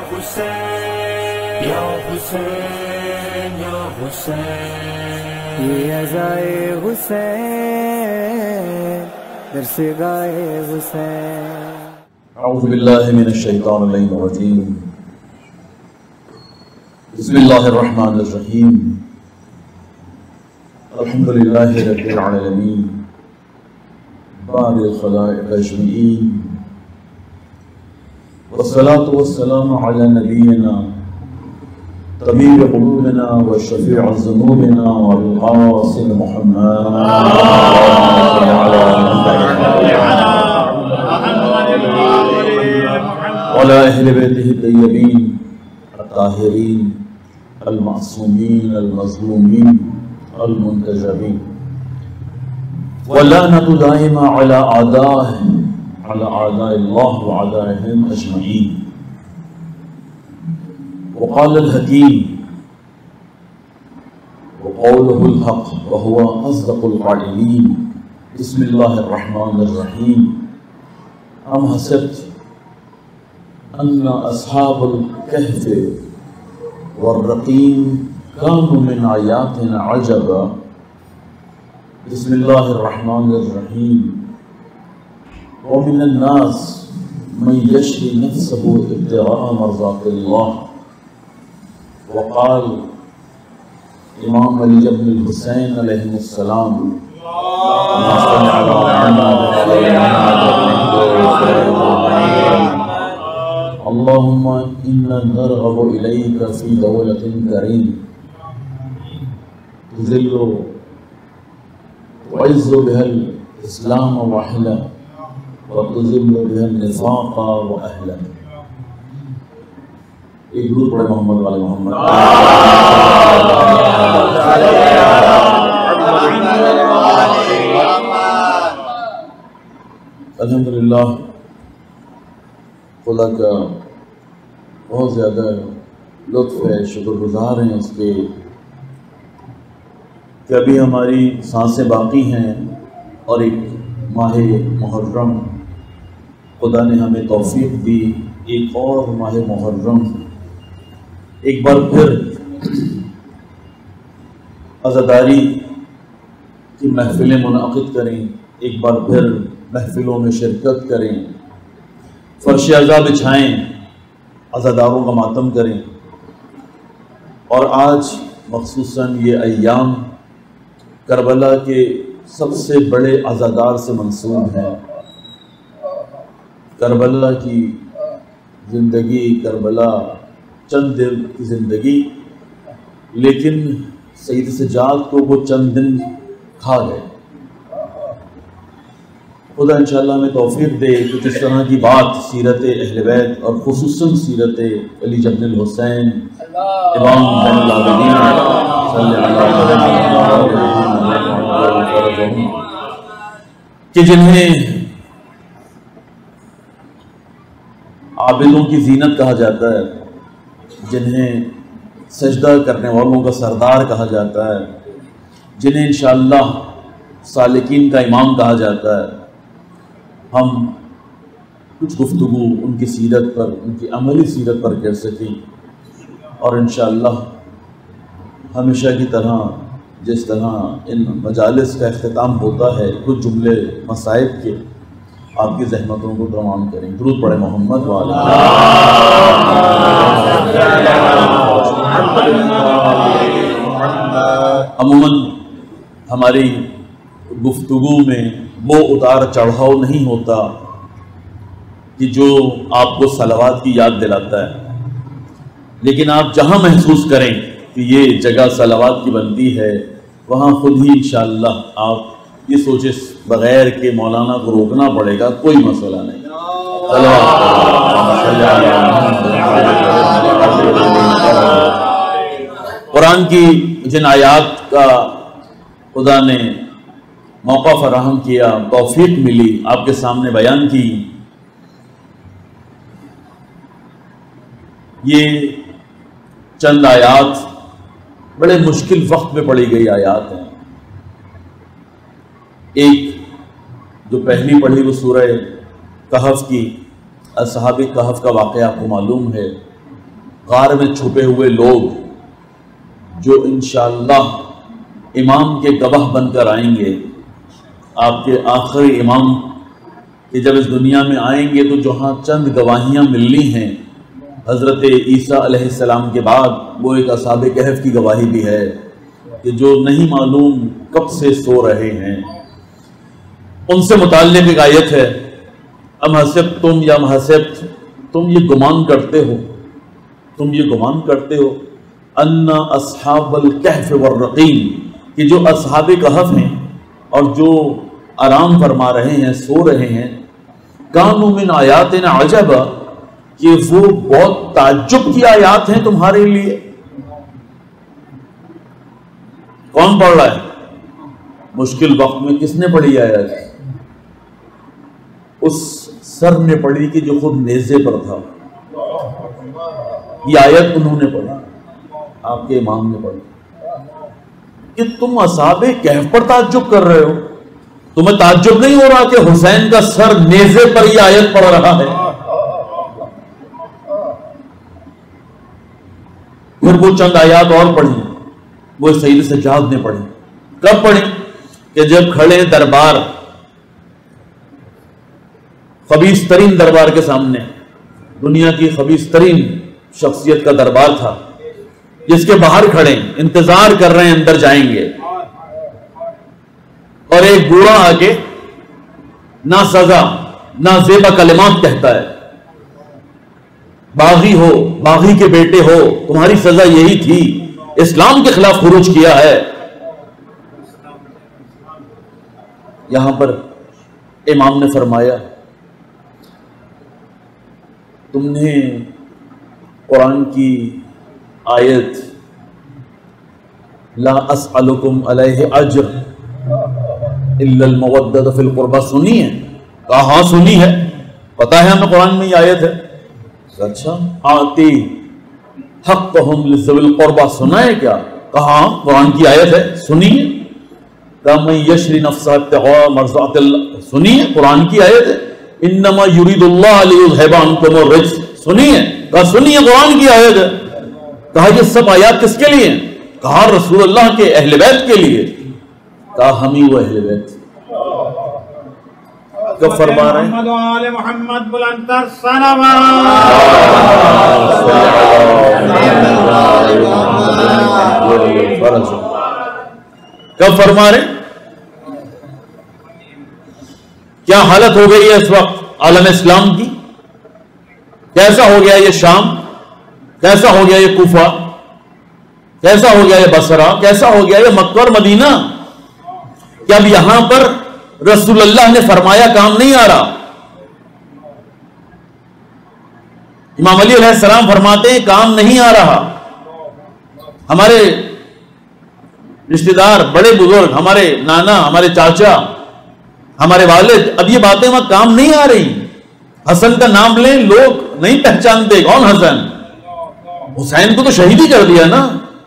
حسین یا حسین یا حسین، یہ ازائے حسین در سے گائے حسین۔ اعوذ باللہ من الشیطان اللعین الرجیم، بسم اللہ الرحمن الرحیم، الحمدللہ رب العالمین، باری الخلائق اجمعین، والصلاة والسلام علی نبینا طبیب قلوبنا وشفیع ذنوبنا والقاسم محمد وعلى أهل بيته الطيبين الطاهرين المعصومين المظلومين المنتجبين، واللعنة دائمة على أعدائهم، على أعداء الله وأعدائهم أجمعين. وقال الحكيم وقوله الحق وهو أصدق القائلين، بسم الله الرحمن الرحيم، أم حسبت أن أصحاب الكهف والرقيم كانوا من آياتنا عجبا. بسم الله الرحمن الرحيم، ومن الناس من يشري نفسه ابتغاء مرضات الله. وقال امام علی بن الحسین علیہ السلام، اللهم إنا نرغب إليك في دولة كريمة تعز بها الإسلام وأهله وتذل بها النفاق وأهله. ایک درود پڑھے محمد والے محمد۔ الحمدللہ خدا کا بہت زیادہ لطف ہے، شکر گزار ہیں اس کے کہ ابھی ہماری سانسیں باقی ہیں اور ایک ماہ محرم خدا نے ہمیں توفیق دی، ایک اور ماہ محرم ایک بار پھر عزاداری کی محفلیں منعقد کریں، ایک بار پھر محفلوں میں شرکت کریں، فرش عزا بچھائیں، عزاداروں کا ماتم کریں. اور آج مخصوصاً یہ ایام کربلا کے سب سے بڑے عزادار سے منسوب ہیں. کربلا کی زندگی، کربلا چند دن کی زندگی، لیکن سید سجاد کو وہ چند دن کھا گئے. خدا انشاءاللہ ہمیں توفیق دے کہ اس طرح کی بات سیرت اہل بیت اور خصوصاً سیرت علی بن الحسین امام زین العابدین صلی اللہ علیہ وسلم کہ جنہیں عابدوں کی زینت کہا جاتا ہے، جنہیں سجدہ کرنے والوں کا سردار کہا جاتا ہے، جنہیں انشاءاللہ سالکین کا امام کہا جاتا ہے، ہم کچھ گفتگو ان کی سیرت پر، ان کی عملی سیرت پر کر سکیں. اور انشاءاللہ ہمیشہ کی طرح جس طرح ان مجالس کا اختتام ہوتا ہے کچھ جملے مصائب کے آپ کی زحمتوں کو تمام کریں. درود پڑھے محمد وعلیہ. عموماً ہماری گفتگو میں وہ اتار چڑھاؤ نہیں ہوتا کہ جو آپ کو صلوات کی یاد دلاتا ہے، لیکن آپ جہاں محسوس کریں کہ یہ جگہ صلوات کی بنتی ہے وہاں خود ہی انشاءاللہ آپ یہ سوچے بغیر کہ مولانا کو روکنا پڑے گا، کوئی مسئلہ نہیں. قرآن کی جن آیات کا خدا نے موقع فراہم کیا، توفیق ملی، آپ کے سامنے بیان کی، یہ چند آیات بڑے مشکل وقت میں پڑھی گئی آیات ہیں. ایک جو پہلی پڑھی وہ سورہ کہف کی، اصحاب کہف کا واقعہ آپ کو معلوم ہے. غار میں چھپے ہوئے لوگ جو انشاءاللہ امام کے گواہ بن کر آئیں گے، آپ کے آخری امام کہ جب اس دنیا میں آئیں گے تو جہاں چند گواہیاں ملنی ہیں حضرت عیسیٰ علیہ السلام کے بعد، وہ ایک اصحاب کہف کی گواہی بھی ہے کہ جو نہیں معلوم کب سے سو رہے ہیں۔ ان سے متعلق ایک آیت ہے، ام حسبتم یا حسبت، تم یہ گمان کرتے ہو، تم یہ گمان کرتے ہو ان اصحاب الکہف والرقیم، کہ جو اصحاب کہف ہیں اور جو آرام فرما رہے ہیں، سو رہے ہیں، کانوا من آیاتنا عجبا، کہ وہ بہت تعجب کی آیات ہیں تمہارے لیے۔ کون پڑھ رہا ہے؟ مشکل وقت میں کس نے پڑھی آیات؟ اس سر نے پڑھی کہ جو خود نیزے پر تھا۔ یہ آیت انہوں نے پڑھی، آپ کے امام نے پڑھی کہ تم اصحاب کہف پر تعجب کر رہے ہو، تمہیں تعجب نہیں ہو رہا کہ حسین کا سر نیزے پر یہ آیت پڑھ رہا ہے؟ پھر وہ چند آیات اور پڑھی، وہ سید سجاد نے پڑھی۔ کب پڑھی؟ کہ جب کھڑے دربار، خبیث ترین دربار کے سامنے، دنیا کی خبیث ترین شخصیت کا دربار تھا، جس کے باہر کھڑے انتظار کر رہے ہیں اندر جائیں گے، اور ایک بوڑھا آ کے نہ سزا نہ زیبا کلمات کہتا ہے، باغی ہو، باغی کے بیٹے ہو، تمہاری سزا یہی تھی، اسلام کے خلاف خروج کیا ہے۔ یہاں پر امام نے فرمایا تم نے قرآن کی آیت لا اسألکم علیہ اجر الا المودۃ فی القربى سنی ہے؟ کہا ہاں سنی ہے، پتا ہے ہمیں قرآن میں یہ آیت ہے۔ اچھا، آتی حقہم لذوی القربى سنا ہے کیا؟ کہا ہاں قرآن کی آیت ہے، سنی ہے۔ کہا من یشری نفسہ ابتغاء مرضات اللہ، سنی ہے قرآن کی آیت ہے۔ انما یرید اللہ لیذھب عنکم الرجس، سنی ہے؟ کہا سنی ہے قرآن کی آیت ہے۔ کہا یہ سب آیات کس کے لیے ہیں؟ کہا رسول اللہ کے اہل بیت کے لیے۔ کہا ہم ہی وہ اہل بیت۔ کب فرما رہے ہیں؟ محمد و آل محمد بلندتر صلوات۔ کب فرما رہے ہیں؟ کیا حالت ہو گئی ہے اس وقت عالم اسلام کی؟ کیسا ہو گیا یہ شام؟ کیسا ہو گیا یہ کوفہ؟ کیسا ہو گیا یہ بصرہ؟ کیسا ہو گیا یہ مکہ اور مدینہ؟ کہ اب یہاں پر رسول اللہ نے فرمایا کام نہیں آ رہا۔ امام علی علیہ السلام فرماتے ہیں کام نہیں آ رہا۔ ہمارے رشتہ دار، بڑے بزرگ، ہمارے نانا، ہمارے چاچا، ہمارے والد، اب یہ باتیں وہاں کام نہیں آ رہی۔ حسن کا نام لیں، لوگ نہیں پہچانتے کون حسن، حسین کو تو شہید ہی کر دیا نا۔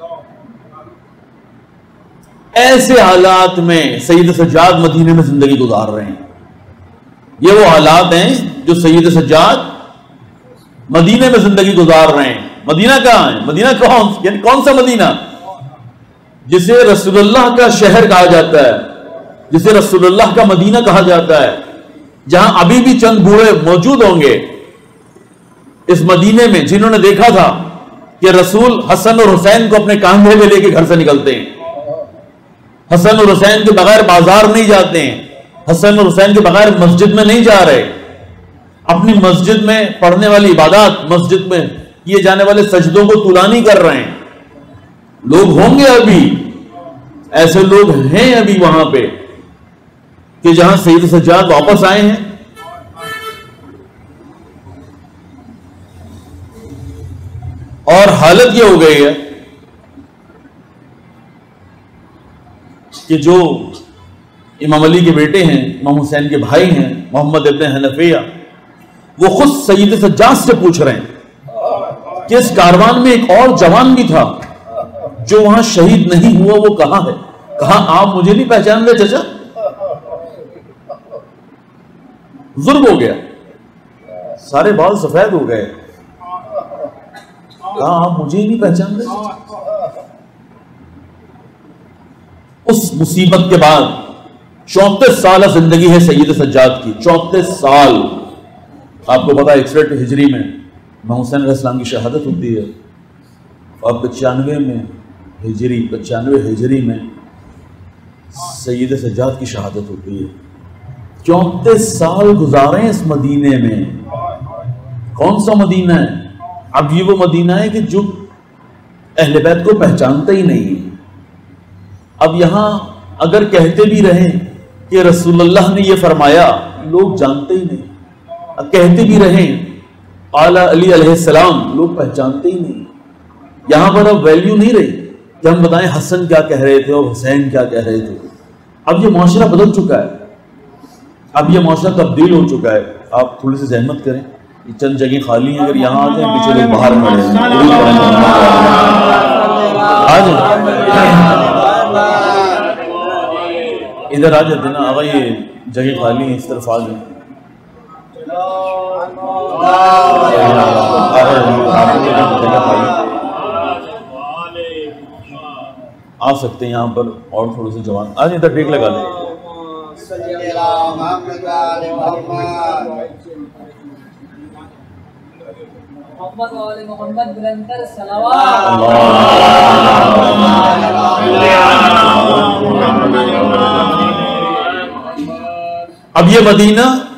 ایسے حالات میں سید سجاد مدینے میں زندگی گزار رہے ہیں۔ یہ وہ حالات ہیں جو سید سجاد مدینے میں زندگی گزار رہے ہیں۔ مدینہ کہاں ہے؟ مدینہ یعنی کون سا مدینہ؟ جسے رسول اللہ کا شہر کہا جاتا ہے، جسے رسول اللہ کا مدینہ کہا جاتا ہے، جہاں ابھی بھی چند بوڑھے موجود ہوں گے اس مدینے میں جنہوں نے دیکھا تھا کہ رسول حسن اور حسین کو اپنے کاندھے میں لے کے گھر سے نکلتے ہیں، حسن اور حسین کے بغیر بازار نہیں جاتے ہیں، حسن اور حسین کے بغیر مسجد میں نہیں جا رہے، اپنی مسجد میں پڑھنے والی عبادات، مسجد میں کیے جانے والے سجدوں کو طولا نہیں کر رہے ہیں۔ لوگ ہوں گے ابھی، ایسے لوگ ہیں ابھی وہاں پہ کہ جہاں سید سجاد واپس آئے ہیں۔ اور حالت یہ ہو گئی ہے کہ جو امام علی کے بیٹے ہیں، امام حسین کے بھائی ہیں، محمد ابن حنفیہ، وہ خود سید سجاد سے پوچھ رہے ہیں کہ اس کاروان میں ایک اور جوان بھی تھا جو وہاں شہید نہیں ہوا، وہ کہاں ہے؟ کہا آپ مجھے نہیں پہچان رہے چچا؟ ظلم ہو گیا، سارے بال سفید ہو گئے۔ کہا آپ مجھے ہی نہیں پہچان رہے؟ اس مصیبت کے بعد 34 سالہ زندگی ہے سید سجاد کی، 34 سال. آپ کو پتا 61 ہجری میں حسین علیہ السلام کی شہادت ہوتی ہے، اور 95 ہجری میں سید سجاد کی شہادت ہوتی ہے. 34 سال گزارے اس مدینے میں. کون سا مدینہ ہے؟ اب یہ وہ مدینہ ہے کہ جو اہل بیت کو پہچانتا ہی نہیں. اب یہاں اگر کہتے بھی رہیں کہ رسول اللہ نے یہ فرمایا، لوگ جانتے ہی نہیں. اب کہتے بھی رہیں قال علی علیہ السلام، لوگ پہچانتے ہی نہیں. یہاں پر اب ویلیو نہیں رہی کہ ہم بتائیں حسن کیا کہہ رہے تھے اور حسین کیا کہہ رہے تھے. اب یہ معاشرہ بدل چکا ہے، ب یہ معاشرہ تبدیل ہو چکا ہے. آپ تھوڑی سی زحمت کریں، یہ چند جگہیں خالی ہیں، اگر یہاں آتے ہیں پیچھے لوگ باہر کھڑے ہیں. آ جائیں ادھر، آ جاتے نا آگا، یہ جگہ خالی ہیں، اس طرف آ جائیں. آ سکتے ہیں یہاں پر، اور تھوڑے سے جوان آ جائیں، ادھر ٹیک لگا لیں. محمد بلندر صلوات. اب یہ مدینہ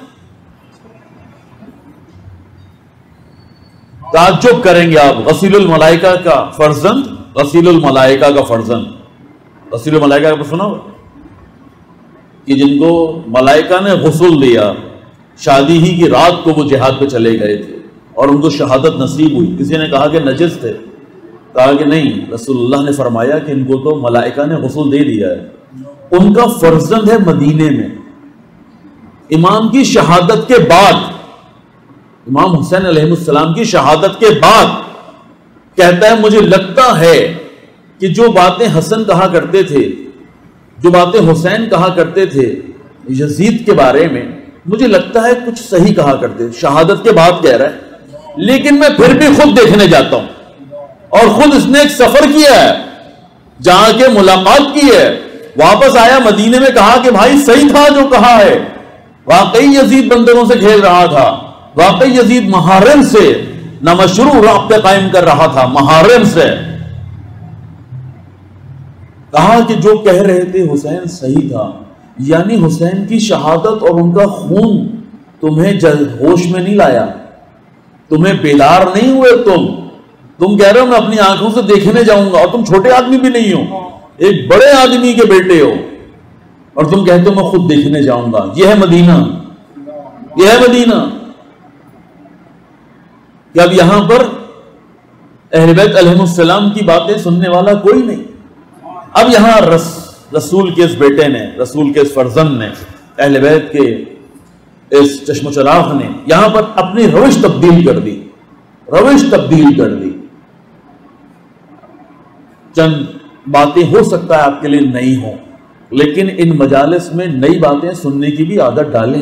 تعجب کریں گے آپ، غسیل الملائکہ کا فرزند، غسیل الملائکہ کا فرزند. غسیل الملائکہ کا سنا ہو کہ جن کو ملائکہ نے غسل دیا، شادی ہی کی رات کو وہ جہاد پہ چلے گئے تھے اور ان کو شہادت نصیب ہوئی. کسی نے کہا کہ نجس تھے، کہا کہ نہیں، رسول اللہ نے فرمایا کہ ان کو تو ملائکہ نے غسل دے دیا ہے. ان کا فرزند ہے مدینے میں. امام کی شہادت کے بعد، امام حسین علیہ السلام کی شہادت کے بعد کہتا ہے مجھے لگتا ہے کہ جو باتیں حسن کہا کرتے تھے، جو باتیں حسین کہا کرتے تھے یزید کے بارے میں، مجھے لگتا ہے کچھ صحیح کہا کرتے. شہادت کے بعد کہہ رہا ہے، لیکن میں پھر بھی خود دیکھنے جاتا ہوں. اور خود اس نے ایک سفر کیا ہے، جہاں کے ملاقات کی ہے، واپس آیا مدینے میں، کہا کہ بھائی صحیح تھا جو کہا ہے، واقعی یزید بندروں سے کھیل رہا تھا، واقعی یزید محارم سے نامشروع رابطے قائم کر رہا تھا، محارم سے. کہا کہ جو کہہ رہے تھے حسین صحیح تھا. یعنی حسین کی شہادت اور ان کا خون تمہیں ہوش میں نہیں لایا، تمہیں بیدار نہیں ہوئے. تم کہہ رہے ہو میں اپنی آنکھوں سے دیکھنے جاؤں گا، اور تم چھوٹے آدمی بھی نہیں ہو، ایک بڑے آدمی کے بیٹے ہو، اور تم کہتے ہو میں خود دیکھنے جاؤں گا. یہ ہے مدینہ، یہ ہے مدینہ. کہ اب یہاں پر اہل بیت علیہ السلام کی باتیں سننے والا کوئی نہیں. اب یہاں رسول کے اس بیٹے نے، رسول کے اس فرزند نے، اہل بیت کے اس چشم و چراغ نے یہاں پر اپنی روش تبدیل کر دی، روش تبدیل کر دی. چند باتیں ہو سکتا ہے آپ کے لیے نئی ہوں، لیکن ان مجالس میں نئی باتیں سننے کی بھی عادت ڈالیں.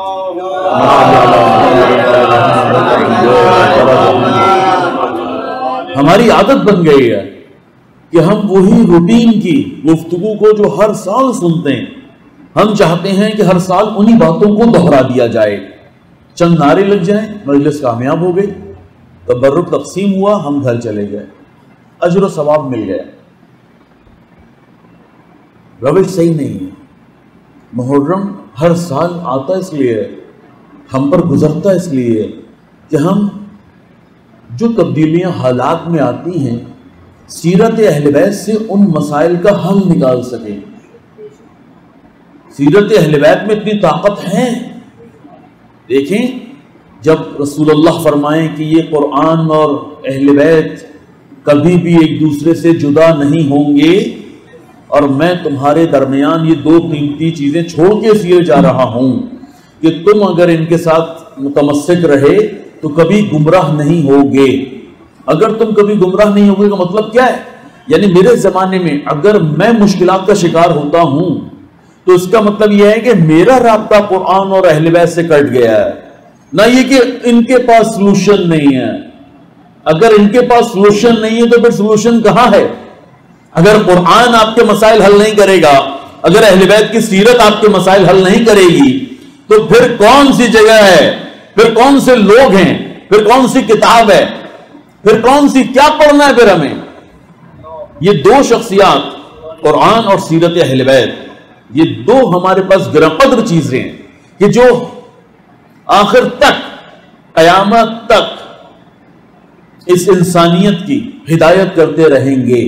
ہماری عادت بن گئی ہے کہ ہم وہی روٹین کی گفتگو کو جو ہر سال سنتے ہیں، ہم چاہتے ہیں کہ ہر سال انہی باتوں کو دہرا دیا جائے. چند نعرے لگ جائیں، مجلس کامیاب ہو گئی، تبرک تقسیم ہوا، ہم گھر چلے گئے، اجر و ثواب مل گیا. روش صحیح نہیں ہے. محرم ہر سال آتا اس لیے، ہم پر گزرتا اس لیے کہ ہم جو تبدیلیاں حالات میں آتی ہیں، سیرت اہل بیت سے ان مسائل کا حل نکال سکیں. سیرت اہل بیت میں اتنی طاقت ہے. دیکھیں، جب رسول اللہ فرمائیں کہ یہ قرآن اور اہل بیت کبھی بھی ایک دوسرے سے جدا نہیں ہوں گے، اور میں تمہارے درمیان یہ دو قیمتی چیزیں چھوڑ کے سیے جا رہا ہوں کہ تم اگر ان کے ساتھ متمسک رہے تو کبھی گمراہ نہیں ہوگے. اگر تم کبھی گمراہ نہیں ہوگے کا مطلب کیا ہے؟ یعنی میرے زمانے میں اگر میں مشکلات کا شکار ہوتا ہوں تو اس کا مطلب یہ ہے کہ میرا رابطہ قرآن اور اہل بیت سے کٹ گیا ہے، نہ یہ کہ ان کے پاس سلوشن نہیں ہے. اگر ان کے پاس سولوشن نہیں ہے تو پھر سولوشن کہاں ہے؟ اگر قرآن آپ کے مسائل حل نہیں کرے گا، اگر اہل بیت کی سیرت آپ کے مسائل حل نہیں کرے گی، تو پھر کون سی جگہ ہے، پھر کون سے لوگ ہیں، پھر کون سی کتاب ہے، پھر کون سی کیا پڑھنا ہے پھر ہمیں؟ یہ دو شخصیات، قرآن اور سیرت اہل بیت، یہ دو ہمارے پاس گراں قدر چیزیں ہیں کہ جو آخر تک، قیامت تک اس انسانیت کی ہدایت کرتے رہیں گے۔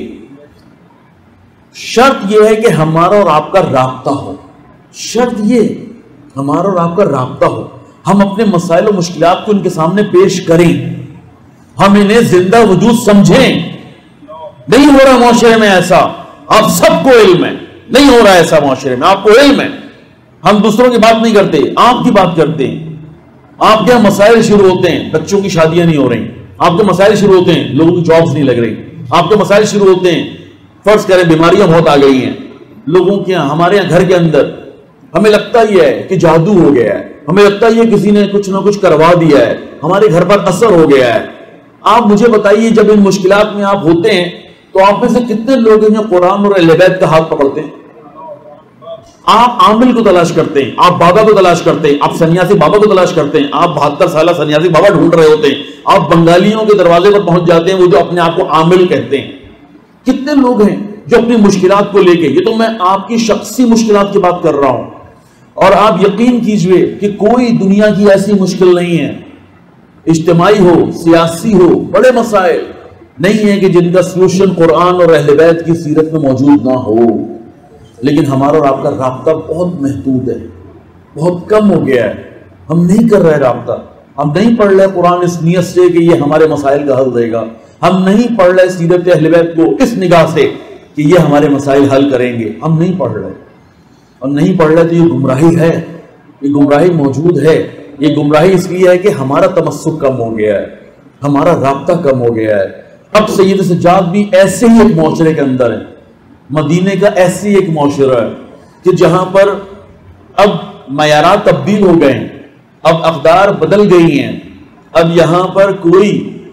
شرط یہ ہے کہ ہمارا اور آپ کا رابطہ ہو، شرط یہ ہمارا اور آپ کا رابطہ ہو، ہم اپنے مسائل و مشکلات کو ان کے سامنے پیش کریں، ہم انہیں زندہ وجود سمجھیں۔ نہیں ہو رہا معاشرے میں ایسا، آپ سب کو علم ہے، نہیں ہو رہا ایسا معاشرے میں، آپ کو علم ہے، ہم دوسروں کی بات نہیں کرتے، آپ کی بات کرتے ہیں۔ آپ کے مسائل شروع ہوتے ہیں، بچوں کی شادیاں نہیں ہو رہی، آپ کے مسائل شروع ہوتے ہیں، لوگوں کی جابز نہیں لگ رہی، آپ کے مسائل شروع ہوتے ہیں، فرض کریں بیماریاں بہت آ گئی ہیں لوگوں کے یہاں، ہمارے یہاں گھر کے اندر، ہمیں لگتا ہی ہے کہ جادو ہو گیا ہے، ہمیں لگتا ہی ہے کسی نے کچھ نہ کچھ کروا دیا ہے، ہمارے گھر پر اثر ہو گیا ہے۔ آپ مجھے بتائیے، جب ان مشکلات میں آپ ہوتے ہیں تو آپ میں سے کتنے لوگ ہیں جو قرآن اور اہل بیت کا ہاتھ پکڑتے ہیں؟ آپ عامل کو تلاش کرتے ہیں، آپ بابا کو تلاش کرتے ہیں، آپ سنیاسی بابا کو تلاش کرتے ہیں، آپ 72 سالہ سنیاسی بابا ڈھونڈ رہے ہوتے ہیں، آپ بنگالیوں کے دروازے پر پہنچ جاتے ہیں، وہ جو اپنے آپ کو عامل کہتے ہیں۔ کتنے لوگ ہیں جو اپنی مشکلات کو لے کے، یہ تو میں آپ کی شخصی مشکلات کی بات کر رہا ہوں، اور آپ یقین کیجئے کہ کوئی دنیا کی ایسی مشکل نہیں ہے، اجتماعی ہو، سیاسی ہو، بڑے مسائل نہیں ہے کہ جن کا سلوشن قرآن اور اہل بیت کی سیرت میں موجود نہ ہو، لیکن ہمارا اور آپ کا رابطہ بہت محدود ہے، بہت کم ہو گیا ہے، ہم نہیں کر رہے رابطہ، ہم نہیں پڑھ رہے قرآن اس نیت سے کہ یہ ہمارے مسائل کا حل دے گا، ہم نہیں پڑھ رہے سیرت اہل بیت کو اس نگاہ سے کہ یہ ہمارے مسائل حل کریں گے، ہم نہیں پڑھ رہے، اور نہیں پڑھ رہے تو یہ گمراہی ہے، یہ گمراہی موجود ہے۔ یہ گمراہی اس لیے ہے کہ ہمارا تمسک کم ہو گیا ہے، ہمارا رابطہ کم ہو گیا ہے۔ اب سید سجاد بھی ایسے ہی ایک معاشرے کے اندر ہے، مدینے کا ایسے ہی ایک معاشرہ ہے کہ جہاں پر اب معیارات تبدیل ہو گئے ہیں، اب اقدار بدل گئی ہیں، اب یہاں پر کوئی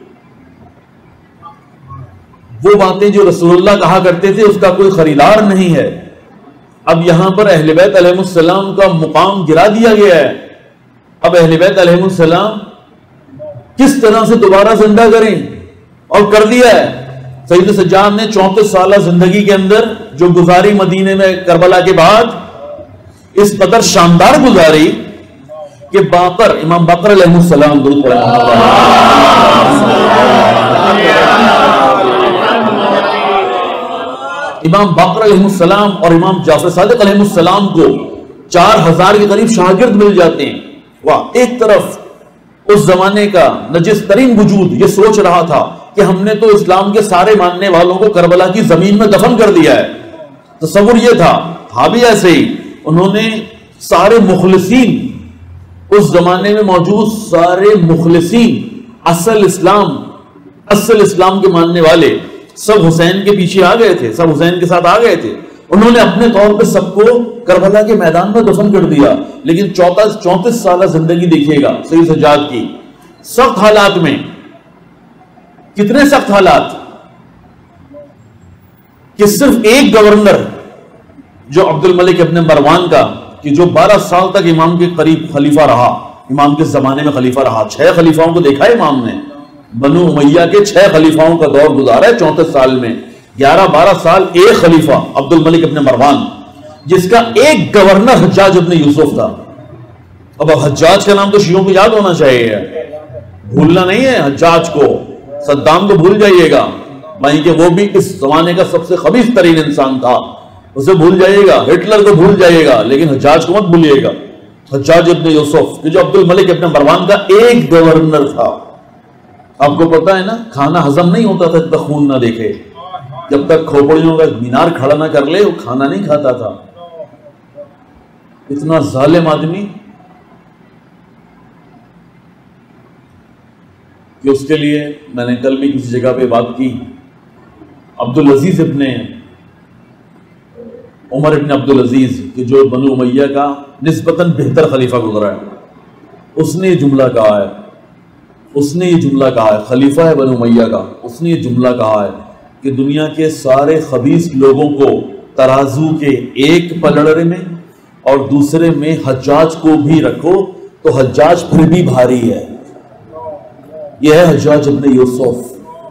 وہ باتیں جو رسول اللہ کہا کرتے تھے اس کا کوئی خریدار نہیں ہے، اب یہاں پر اہل بیت علیہ السلام کا مقام گرا دیا گیا ہے۔ اب اہل بیت علیہ السلام کس طرح سے دوبارہ زندہ کریں، اور کر دیا ہے۔ سید سجاد نے 34 سالہ زندگی کے اندر جو گزاری مدینے میں کربلا کے بعد، اس قدر شاندار گزاری کہ باقر، امام باقر علیہ السلام، درود پڑھیں، امام باقر علیہ السلام اور امام جعفر صادق علیہ السلام کو 4000 کے قریب شاگرد مل جاتے ہیں۔ واہ، ایک طرف اس زمانے کا نجس ترین وجود یہ سوچ رہا تھا کہ ہم نے تو اسلام کے سارے ماننے والوں کو کربلا کی زمین میں دفن کر دیا ہے، تصور یہ تھا بھی ایسے ہی، انہوں نے سارے مخلصین، اس زمانے میں موجود سارے مخلصین، اصل اسلام کے ماننے والے سب حسین کے پیچھے آ گئے تھے، سب حسین کے ساتھ آ گئے تھے، انہوں نے اپنے طور پہ سب کو کربلا کے میدان میں دفن کر دیا۔ لیکن 34 سالہ زندگی دیکھیے گا سید سجاد کی، سخت حالات میں، کتنے سخت حالات کہ صرف ایک گورنر جو عبد الملک ابن مروان کا، کہ جو 12 سال تک امام کے قریب خلیفہ رہا، امام کے زمانے میں خلیفہ رہا، 6 خلیفاؤں کو دیکھا ہے امام نے، بنو امیہ کے 6 خلیفاؤں کا دور گزارا ہے 34 سال میں، 11-12 سال ایک خلیفہ عبد الملک ابن مروان، جس کا ایک گورنر حجاج ابن یوسف تھا۔ اب حجاج کا نام تو شیعوں کو یاد ہونا چاہیے، بھولنا نہیں ہے حجاج کو، صدام کو بھول جائیے گا، وہیں کہ وہ بھی اس زمانے کا سب سے خبیث ترین انسان تھا، اسے بھول جائیے گا، ہٹلر کو بھول جائیے گا، لیکن حجاج کو مت بھولیے گا۔ حجاج ابن یوسف کہ جو عبد الملک ابن مروان کا ایک گورنر تھا۔ آپ کو پتا ہے نا، کھانا ہضم نہیں ہوتا تھا جب تک خون نہ دیکھے، جب تک کھوپڑیوں کا مینار کھڑا نہ کر لے وہ کھانا نہیں کھاتا تھا۔ اتنا ظالم آدمی کہ اس کے لیے میں نے کل بھی کسی جگہ پہ بات کی، عبدالعزیز ابن عمر ابن عبدالعزیز کہ جو بنو امیہ کا نسبتاً بہتر خلیفہ گزرا ہے، اس نے یہ جملہ کہا ہے، اس نے یہ جملہ کہا ہے، خلیفہ ہے بنو امیہ کا، اس نے یہ جملہ کہا ہے کہ دنیا کے سارے خبیث لوگوں کو ترازو کے ایک پلڑے میں اور دوسرے میں حجاج کو بھی رکھو تو حجاج پھر بھی بھاری ہے. یہ ہے حجاج ابن یوسف.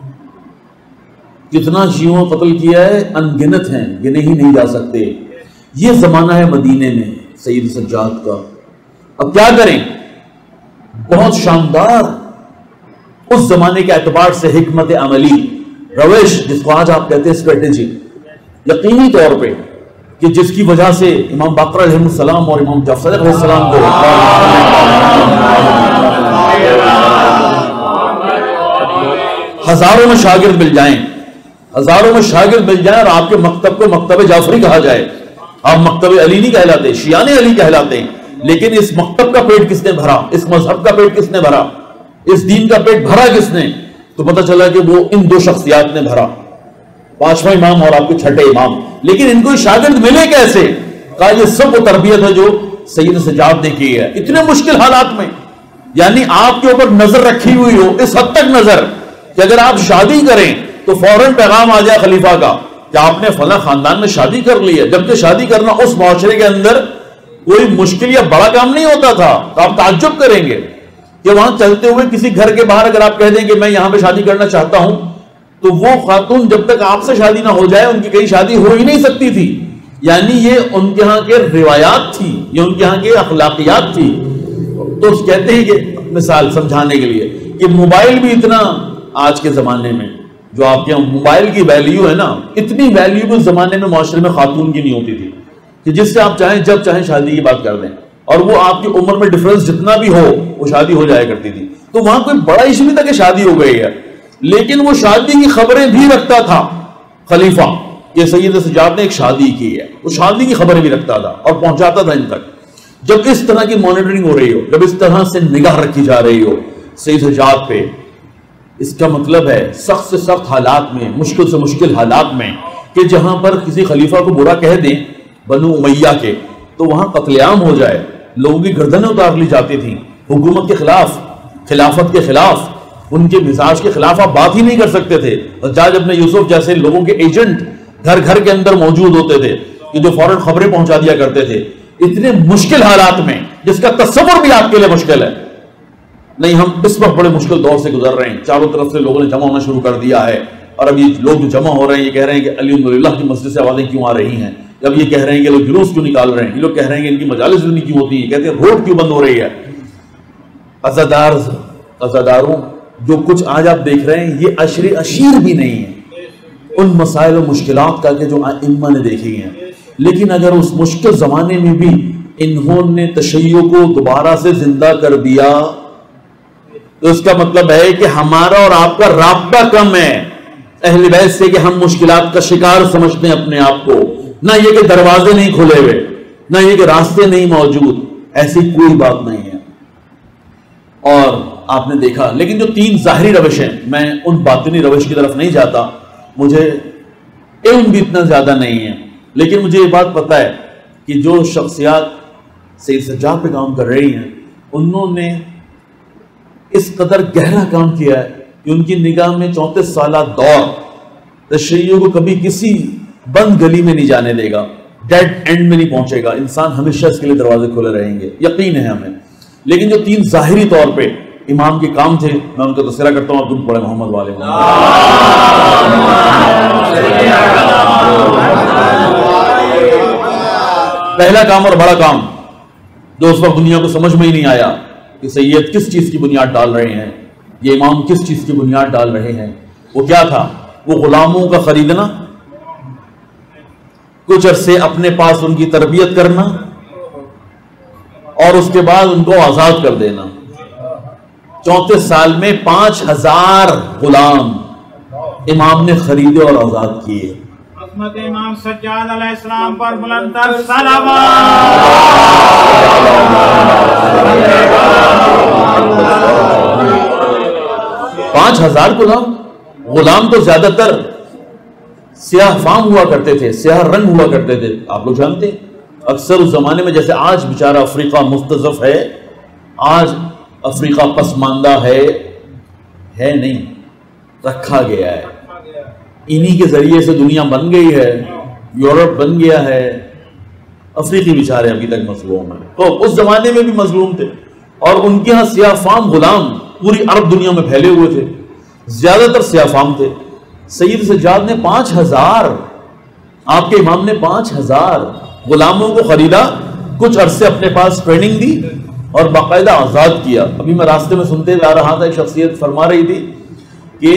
کتنا شیعوں قتل کیا ہے، انگنت ہیں، گنے ہی نہیں جا سکتے. یہ زمانہ ہے مدینے میں سید سجاد کا. اب کیا کریں؟ بہت شاندار اس زمانے کے اعتبار سے حکمت عملی روش، جس کو آج آپ کہتے ہیں اسٹریٹجی، یقینی طور پہ کہ جس کی وجہ سے امام باقر علیہ السلام اور امام جعفر علیہ السلام کو ہزاروں میں شاگرد مل جائیں، ہزاروں میں شاگرد مل جائیں اور آپ کے مکتب کو مکتب جعفری کہا جائے. آپ مکتب علی نہیں کہلاتے، شیعان علی کہلاتے ہیں. لیکن اس مکتب کا پیٹ کس نے بھرا، اس مذہب کا پیٹ کس نے بھرا، اس دین کا پیٹ بھرا کس نے؟ تو پتہ چلا کہ وہ ان دو شخصیات نے بھرا، پانچواں امام اور آپ کے چھٹے امام. لیکن ان کو شاگرد ملے کیسے؟ کہا یہ سب وہ تربیت ہے جو سید سجاد نے کی ہے اتنے مشکل حالات میں. یعنی آپ کے اوپر نظر رکھی ہوئی ہو، اس حد تک نظر کہ اگر آپ شادی کریں تو فوراً پیغام آ جائے خلیفہ کا کہ آپ نے فلاں خاندان میں شادی کر لی ہے. جبکہ شادی کرنا اس معاشرے کے اندر کوئی مشکل یا بڑا کام نہیں ہوتا تھا. تو آپ تعجب کریں گے کہ وہاں چلتے ہوئے کسی گھر کے باہر اگر آپ کہہ دیں کہ میں یہاں پہ شادی کرنا چاہتا ہوں تو وہ خاتون جب تک آپ سے شادی نہ ہو جائے ان کی کہیں شادی ہو ہی نہیں سکتی تھی. یعنی یہ ان کے ہاں کے روایات تھی، یہ ان کے ہاں کے اخلاقیات تھی. تو کہتے ہیں کہ مثال سمجھانے کے لیے کہ موبائل بھی اتنا آج کے زمانے میں جو آپ کے موبائل کی ویلیو ہے نا، اتنی ویلیو اس زمانے میں معاشرے میں خاتون کی نہیں ہوتی تھی کہ جس سے آپ چاہیں جب چاہیں شادی کی بات کر دیں، اور وہ آپ کی عمر میں ڈفرنس جتنا بھی ہو وہ شادی ہو جایا کرتی تھی. تو وہاں کوئی بڑا ایشو نہیں تھا کہ شادی ہو گئی ہے، لیکن وہ شادی کی خبریں بھی رکھتا تھا خلیفہ کہ سید سجاد نے ایک شادی کی ہے. وہ شادی کی خبریں بھی رکھتا تھا اور پہنچاتا تھا ان تک. جب اس طرح کی مانیٹرنگ ہو رہی ہو، جب اس طرح سے نگاہ رکھی جا رہی ہو سید سجاد پہ، اس کا مطلب ہے سخت سے سخت حالات میں، مشکل سے مشکل حالات میں، کہ جہاں پر کسی خلیفہ کو برا کہہ دیں بنو امیہ کے تو وہاں قتل عام ہو جائے. لوگوں کی گردنیں اتار لی جاتی تھیں حکومت کے خلاف، خلافت کے خلاف، ان کے مزاج کے خلاف آپ بات ہی نہیں کر سکتے تھے. حجاج ابن یوسف جیسے لوگوں کے ایجنٹ گھر گھر کے اندر موجود ہوتے تھے کہ جو فوراً خبریں پہنچا دیا کرتے تھے. اتنے مشکل حالات میں جس کا تصور بھی آپ کے لیے مشکل ہے. نہیں، ہم اس وقت بڑے مشکل دور سے گزر رہے ہیں، چاروں طرف سے لوگوں نے جمع ہونا شروع کر دیا ہے. اور اب یہ لوگ جو جمع ہو رہے ہیں یہ کہہ رہے ہیں کہ علی اللہ کی مسجد سے آوازیں کیوں آ رہی ہیں، جب یہ کہہ رہے ہیں کہ لوگ جلوس کیوں نکال رہے ہیں، یہ لوگ کہہ رہے ہیں کہ ان کی مجالس نہیں کیوں ہوتی ہیں، کہتے ہیں روڈ کیوں بند ہو رہی ہے. عزاداروں جو کچھ آج آپ دیکھ رہے ہیں یہ عشیر بھی نہیں ہے ان مسائل و مشکلات کا کہ جو ائمہ نے دیکھی ہیں. لیکن اگر اس مشکل زمانے میں بھی انہوں نے تشیع کو دوبارہ سے زندہ کر دیا تو اس کا مطلب ہے کہ ہمارا اور آپ کا رابطہ کم ہے اہل بیت سے کہ ہم مشکلات کا شکار سمجھتے ہیں اپنے آپ کو. نہ یہ کہ دروازے نہیں کھلے ہوئے، نہ یہ کہ راستے نہیں موجود، ایسی کوئی بات نہیں ہے. اور آپ نے دیکھا، لیکن جو تین ظاہری روش ہیں، میں ان باطنی روش کی طرف نہیں جاتا، مجھے علم بھی اتنا زیادہ نہیں ہے، لیکن مجھے یہ بات پتہ ہے کہ جو شخصیات سید سجاد پہ کام کر رہی ہیں انہوں نے اس قدر گہرا کام کیا ہے کہ ان کی نگاہ میں 34 سالہ دور تشیع کو کبھی کسی بند گلی میں نہیں جانے دے گا، ڈیڈ اینڈ میں نہیں پہنچے گا. انسان ہمیشہ اس کے لیے دروازے کھلے رہیں گے، یقین ہے ہمیں. لیکن جو تین ظاہری طور پہ امام کے کام تھے میں ان کا تذکرہ کرتا ہوں. عبد پڑھے محمد والے پہلا کام اور بڑا کام جو اس وقت دنیا کو سمجھ میں ہی نہیں آیا کہ سید کس چیز کی بنیاد ڈال رہے ہیں، یہ امام کس چیز کی بنیاد ڈال رہے ہیں، وہ کیا تھا؟ وہ غلاموں کا خریدنا، کچھ عرصے اپنے پاس ان کی تربیت کرنا اور اس کے بعد ان کو آزاد کر دینا. 34 سال میں 5000 غلام امام نے خریدے اور آزاد کیے. عظمت امام سجاد علیہ السلام پر بلند تر صلوات. 5000 غلام تو زیادہ تر سیاہ فام ہوا کرتے تھے، سیاہ رنگ ہوا کرتے تھے. آپ لوگ جانتے ہیں اکثر اس زمانے میں جیسے آج بیچارہ افریقہ مستضعف ہے، آج افریقہ پسماندہ ہے، ہے نہیں، رکھا گیا ہے. انہی کے ذریعے سے دنیا بن گئی ہے، یورپ بن گیا ہے. افریقی بیچارے ابھی تک مظلوم ہیں. تو اس زمانے میں بھی مظلوم تھے، اور ان کے ہاں سیاہ فام غلام پوری عرب دنیا میں پھیلے ہوئے تھے. زیادہ تر سیاہ فام تھے. سید سجاد نے 5000، آپ کے امام نے 5000 غلاموں کو خریدا، کچھ عرصے اپنے پاس ٹریننگ دی اور باقاعدہ آزاد کیا. ابھی میں راستے میں سنتے جا رہا تھا، ایک شخصیت فرما رہی تھی کہ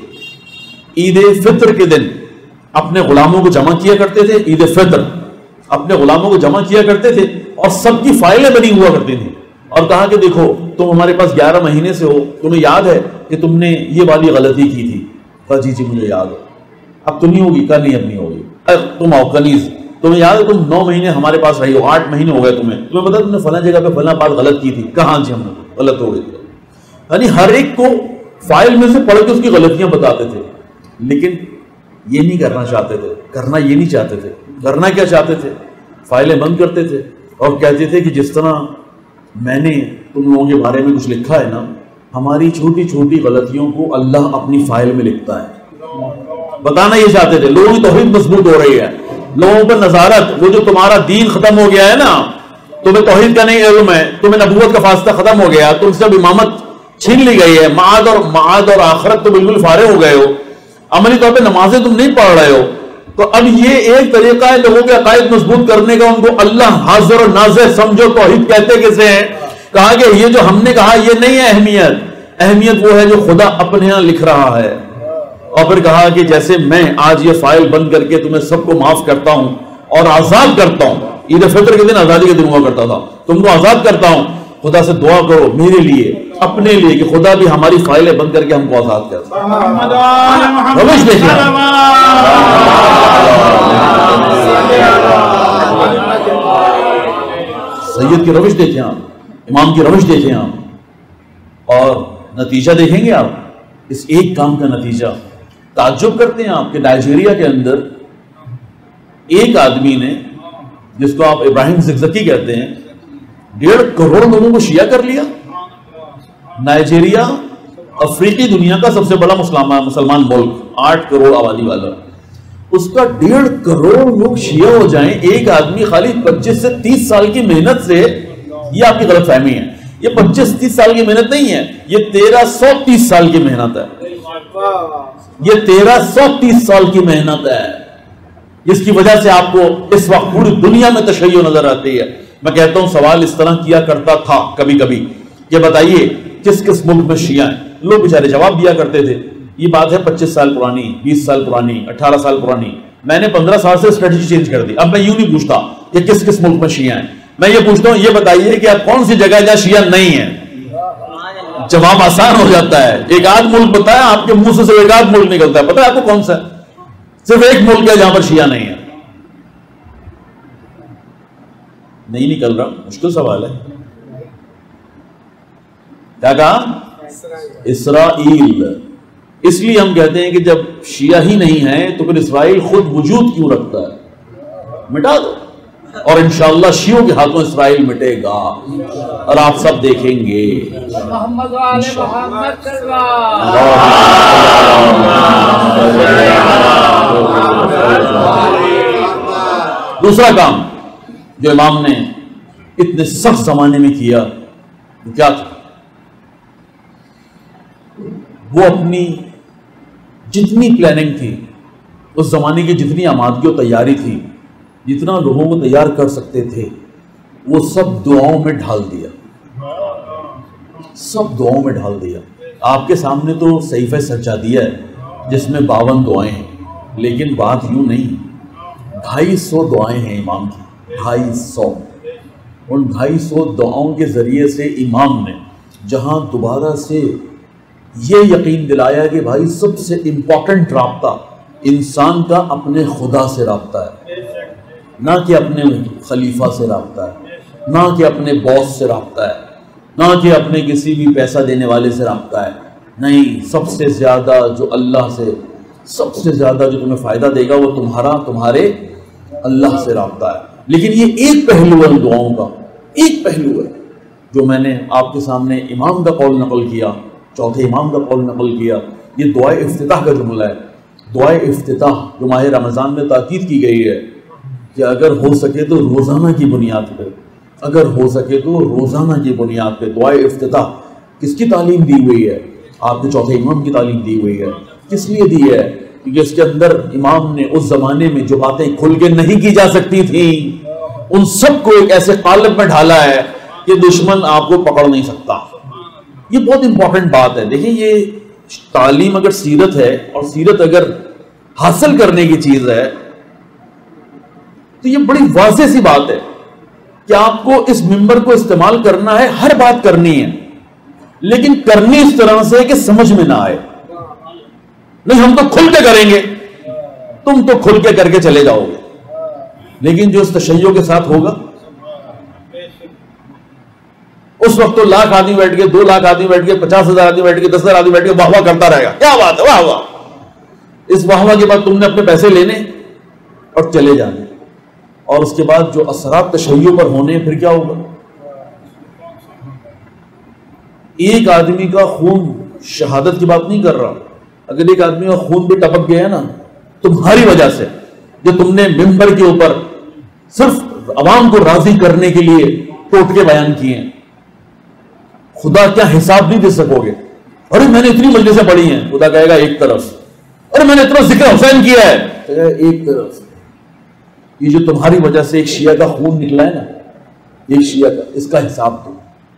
عید فطر کے دن اپنے غلاموں کو جمع کیا کرتے تھے. عید فطر اپنے غلاموں کو جمع کیا کرتے تھے اور سب کی فائلیں بنی ہوا کرتی تھیں، اور کہا کہ دیکھو تم ہمارے پاس 11 مہینے سے ہو، تمہیں یاد ہے کہ تم نے یہ والی غلطی کی تھی؟ کہا جی مجھے یاد ہے. اب تو نہیں ہوگی. کہا نہیں اب نہیں ہوگی. تم آؤ کنیز، تمہیں یاد ہے تم 9 مہینے ہمارے پاس رہی ہو، 8 مہینے ہو گئے تمہیں پتا تم نے فلاں جگہ پہ فلاں بات غلط کی تھی؟ کہاں جی ہم نے غلط ہو گئی. یعنی ہر ایک کو فائل میں سے پڑھ کے اس کی غلطیاں بتاتے تھے. لیکن یہ نہیں کرنا چاہتے تھے، کرنا یہ نہیں چاہتے تھے. کرنا کیا چاہتے تھے؟ فائلیں بند کرتے تھے اور کہتے تھے کہ جس طرح میں نے تم لوگوں کے بارے میں کچھ لکھا ہے نا، ہماری چھوٹی چھوٹی غلطیوں کو اللہ اپنی فائل میں لکھتا ہے. بتانا یہ چاہتے تھے. لوگوں کی توحید مضبوط ہو رہی ہے، لوگوں پر نظارت. وہ جو تمہارا دین ختم ہو گیا ہے نا، تمہیں توحید کا نہیں علم ہے، تمہیں نبوت کا فاصلہ ختم ہو گیا، تم سے اب امامت چھین لی گئی ہے، معاد اور آخرت تو بالکل فارغ ہو گئے ہو، عملی طور پہ نمازیں تم نہیں پڑھ رہے ہو. تو اب یہ ایک طریقہ ہے لوگوں کے عقائد مضبوط کرنے کا، ان کو اللہ حاضر اور ناظر سمجھو. توحید کہتے کسے ہیں؟ کہا کہ یہ جو ہم نے کہا یہ نہیں ہے اہمیت وہ ہے جو خدا اپنے یہاں لکھ رہا ہے. اور پھر کہا کہ جیسے میں آج یہ فائل بند کر کے تمہیں سب کو معاف کرتا ہوں اور آزاد کرتا ہوں. عید فطر کے دن آزادی کے دن ہوا کرتا تھا. تم کو آزاد کرتا ہوں. خدا سے دعا کرو میرے لیے، اپنے لیے، کہ خدا بھی ہماری فائلیں بند کر کے ہم کو آزاد کرتا. روش دیکھیں، سید کی روش دیکھیں آپ، امام کی روش دیکھیں آپ، اور نتیجہ دیکھیں گے آپ. اس ایک کام کا نتیجہ تعجب کرتے ہیں آپ کہ نائجیریا کے اندر ایک آدمی نے، جس کو آپ ابراہیم زگزگی کہتے ہیں، 1.5 کروڑ لوگوں کو شیعہ کر لیا. نائجیریا افریقی دنیا کا سب سے بڑا مسلمان ملک، 8 کروڑ آبادی والا. اس کا 1.5 کروڑ لوگ شیعہ ہو جائیں ایک آدمی خالی 25 سے 30 سال کی محنت سے. یہ آپ کی غلط فہمی ہے. یہ 25-30 سال کی محنت نہیں ہے، یہ 1330 سال کی محنت ہے. یہ 1330 سال کی محنت ہے، جس کی وجہ سے آپ کو اس وقت پوری دنیا میں تشیع نظر آتی ہے. میں کہتا ہوں سوال اس طرح کیا کرتا تھا کبھی کبھی کہ بتائیے کس کس ملک میں شیعہ ہیں. لوگ بیچارے جواب دیا کرتے تھے. یہ بات ہے 25 سال پرانی، 20 سال پرانی، 18 سال پرانی. میں نے 15 سال سے اسٹریٹجی چینج کر دی. اب میں یوں نہیں پوچھتا کہ کس کس ملک میں شیعہ ہیں، میں یہ پوچھتا ہوں یہ بتائیے کہ آپ کون سی جگہ جہاں شیعہ نہیں ہیں. جواب آسان ہو جاتا ہے. ایک آدھ ملک بتایا، آپ کے منہ سے صرف ایک آدھ ملک نکلتا ہے. پتہ ہے آپ کو کون سا ہے؟ صرف ایک ملک ہے جہاں پر شیعہ نہیں ہے. نہیں نکل رہا، مشکل سوال ہے. کیا کہا؟ اسرائیل. اس لیے ہم کہتے ہیں کہ جب شیعہ ہی نہیں ہے تو پھر اسرائیل خود وجود کیوں رکھتا ہے؟ مٹا دو، اور انشاءاللہ شیعوں کے ہاتھوں اسرائیل مٹے گا اور آپ سب دیکھیں گے. محمد وآل محمد صلی اللہ. دوسرا کام جو امام نے اتنے سخت زمانے میں کیا وہ کیا تھا؟ وہ اپنی جتنی پلاننگ تھی، اس زمانے کی جتنی آمادگی و تیاری تھی، جتنا لوگوں کو تیار کر سکتے تھے، وہ سب دعاؤں میں ڈھال دیا. سب دعاؤں میں ڈھال دیا. آپ کے سامنے تو صحیفہ سجادیہ ہے جس میں 52 دعائیں ہیں، لیکن بات یوں نہیں. 250 دعائیں ہیں امام کی. 250. ان 250 دعاؤں کے ذریعے سے امام نے جہاں دوبارہ سے یہ یقین دلایا کہ بھائی سب سے امپورٹنٹ رابطہ انسان کا اپنے خدا سے رابطہ ہے، نہ کہ اپنے خلیفہ سے رابطہ ہے، نہ کہ اپنے باس سے رابطہ ہے، نہ کہ اپنے کسی بھی پیسہ دینے والے سے رابطہ ہے. نہیں، سب سے زیادہ جو اللہ سے، سب سے زیادہ جو تمہیں فائدہ دے گا وہ تمہارے اللہ سے رابطہ ہے. لیکن یہ ایک پہلو ہے دعاؤں کا، ایک پہلو ہے جو میں نے آپ کے سامنے امام کا قول نقل کیا. چوتھے امام کا قول نقل کیا. یہ دعائے افتتاح کا جملہ ہے. دعائے افتتاح جو ماہ رمضان میں تاکید کی گئی ہے کہ اگر ہو سکے تو روزانہ کی بنیاد پہ، اگر ہو سکے تو روزانہ کی بنیاد پہ دعائے افتتاح کس کی تعلیم دی ہوئی ہے؟ آپ کے چوتھے امام کی تعلیم دی ہوئی ہے. کس لیے دی ہے؟ کیونکہ اس کے اندر امام نے اس زمانے میں جو باتیں کھل کے نہیں کی جا سکتی تھیں ان سب کو ایک ایسے قالب میں ڈھالا ہے کہ دشمن آپ کو پکڑ نہیں سکتا. یہ بہت امپورٹنٹ بات ہے. دیکھیں یہ تعلیم اگر سیرت ہے اور سیرت اگر حاصل کرنے کی چیز ہے تو یہ بڑی واضح سی بات ہے کہ آپ کو اس منبر کو استعمال کرنا ہے، ہر بات کرنی ہے، لیکن کرنی اس طرح سے کہ سمجھ میں نہ آئے. نہیں ہم تو کھل کے کریں گے، تم تو کھل کے کر کے چلے جاؤ گے، لیکن جو اس تشیع کے ساتھ ہوگا اس وقت تو 1,00,000 آدمی بیٹھ کے، 2,00,000 آدمی بیٹھ کے، 50,000 آدمی بیٹھ کے، 10,000 آدمی بیٹھ کے واہ واہ کرتا رہے گا. کیا بات ہے، واہ واہ. اس واہ واہ کے بعد تم نے اپنے پیسے لینے اور چلے جانے، اور اس کے بعد جو اثرات تشیع پر ہونے پھر کیا ہوگا؟ ایک آدمی کا خون شہادت کی بات نہیں کر رہا، اگر ایک آدمی کا خون بھی ٹپک گیا نا تمہاری وجہ سے، جو تم نے ممبر کے اوپر صرف عوام کو راضی کرنے کے لیے ٹوٹکے بیان کیے ہیں، خدا کیا حساب نہیں دے سکو گے. ارے میں نے اتنی مجلسیں پڑھی ہیں، خدا کہے گا ایک طرف. ارے میں نے اتنا ذکر حسین کیا ہے، ایک طرف. یہ جو تمہاری وجہ سے ایک شیعہ کا خون نکلا ہے نا، ایک شیعہ کا، اس کا حساب دو،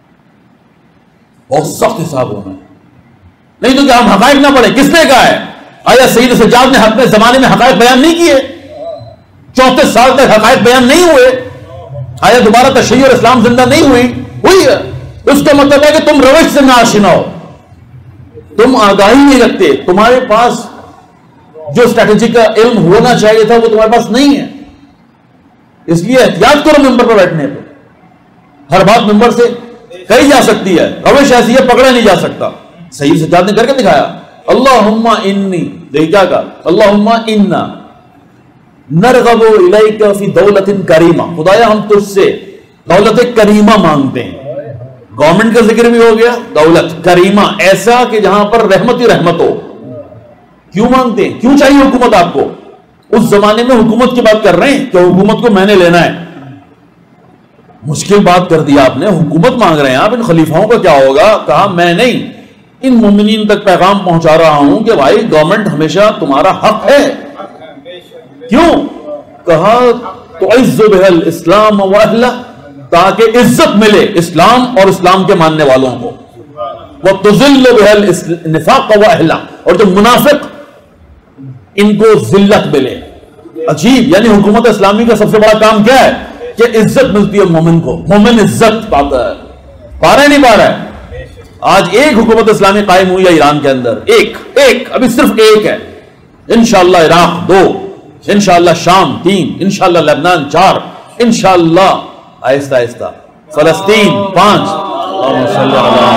بہت سخت حساب ہونا ہے. نہیں تو کیا ہم حقائق نہ پڑھیں؟ کس نے کہا ہے؟ آیا سید سجاد نے اپنے زمانے میں حقائق بیان نہیں کیے؟ 34 سال تک حقائق بیان نہیں ہوئے؟ آیا دوبارہ تشیع اور اسلام زندہ نہیں ہوئی ہے؟ اس کا مطلب ہے کہ تم روش سے نہ آشنا ہو، تم آگاہی نہیں رکھتے، تمہارے پاس جو اسٹریٹجی کا علم ہونا چاہیے تھا وہ تمہارے پاس نہیں ہے. اس لیے احتیاط کرو ممبر پر بیٹھنے پہ. ہر بات ممبر سے کہی جا سکتی ہے، روش ایسی ہے پکڑا نہیں جا سکتا. سید سجاد نے کر کے دکھایا، اللہم انی، دیکھ کیا کہا، اللہم انا نرغب الیک فی دولت کریمہ، خدایا ہم تجھ سے دولت کریمہ مانگتے ہیں. گورنمنٹ کا ذکر بھی ہو گیا، دولت کریمہ، ایسا کہ جہاں پر رحمت ہی رحمت ہو. کیوں مانگتے ہیں؟ کیوں چاہیے حکومت آپ کو؟ اس زمانے میں حکومت کی بات کر رہے ہیں کہ حکومت کو میں نے لینا ہے. مشکل بات کر دی آپ نے، حکومت مانگ رہے ہیں آپ. ان خلیفاؤں کا کیا ہوگا؟ کہا میں نہیں، ان مومنین تک پیغام پہنچا رہا ہوں کہ بھائی گورنمنٹ ہمیشہ تمہارا حق ہے. کیوں؟ کہا تعز بہ الاسلام واہلہ، تاکہ عزت ملے اسلام اور اسلام کے ماننے والوں کو. وتذل بہ النفاق واہلہ، اور جو منافق ان کو ذلت ملے. عجیب، یعنی حکومت اسلامی کا سب سے بڑا کام کیا ہے؟ کہ عزت ملتی ہے مومن کو. مومن عزت پاتا ہے، پا رہا ہے نہیں پا رہا ہے؟ آج ایک حکومت اسلامی قائم ہوئی ہے ایران کے اندر، ایک، ابھی صرف ایک ہے. انشاءاللہ عراق 2، انشاءاللہ شام 3، انشاءاللہ لبنان 4، انشاءاللہ آہستہ آہستہ فلسطین 5. اللہم صلی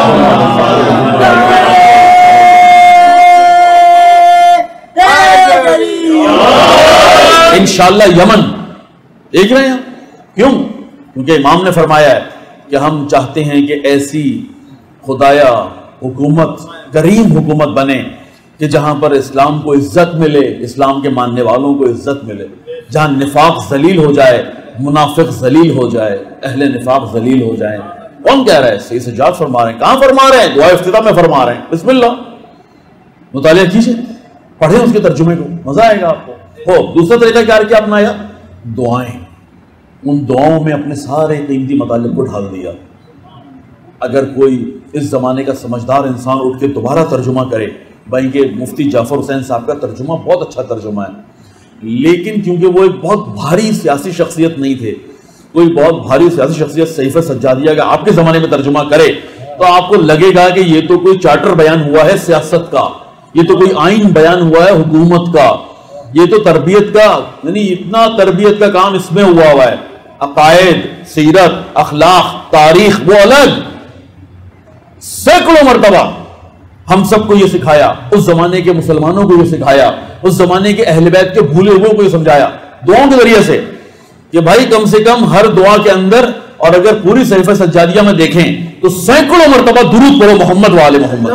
انشاءاللہ یمن دیکھ رہے ہیں. کیوں؟ کیونکہ امام نے فرمایا ہے کہ ہم چاہتے ہیں کہ ایسی خدایا حکومت، کریم حکومت بنے کہ جہاں پر اسلام کو عزت ملے، اسلام کے ماننے والوں کو عزت ملے، جہاں نفاق ذلیل ہو جائے، منافق ذلیل ہو جائے، اہل نفاق ذلیل ہو جائیں. کون کہہ رہا ہے؟ سید سجاد فرما رہے ہیں. کہاں فرما رہے ہیں؟ دعا افتتاح میں فرما رہے ہیں. بسم اللہ، مطالعہ کیجئے، پڑھیں اس کے ترجمے کو، مزہ آئے گا آپ کو. دوسرا طریقہ کیا اپنایا؟ دعائیں. ان دعاؤں میں اپنے سارے قیمتی مطالب کو ڈھال دیا. اگر کوئی اس زمانے کا سمجھدار انسان اٹھ کے دوبارہ ترجمہ کرے، بھائی کہ مفتی جعفر حسین صاحب کا ترجمہ بہت اچھا ترجمہ ہے، لیکن کیونکہ وہ ایک بہت بھاری سیاسی شخصیت نہیں تھے، کوئی بہت بھاری سیاسی شخصیت صحیفہ سجادیہ کا آپ کے زمانے میں ترجمہ کرے تو آپ کو لگے گا کہ یہ تو کوئی چارٹر بیان ہوا ہے سیاست کا، یہ تو کوئی آئین بیان ہوا ہے حکومت کا، یہ تو تربیت کا، یعنی اتنا تربیت کا کام اس میں ہوا ہے. عقائد، سیرت، اخلاق، تاریخ وہ الگ. سینکڑوں مرتبہ ہم سب کو یہ سکھایا، اس زمانے کے مسلمانوں کو یہ سکھایا، اس زمانے کے اہل بیت کے بھولے ہوئے کو یہ سمجھایا دعاؤں کے ذریعے سے کہ بھائی کم سے کم ہر دعا کے اندر، اور اگر پوری صحیفہ سجادیہ میں دیکھیں تو سینکڑوں مرتبہ درود پڑھو محمد و آل محمد.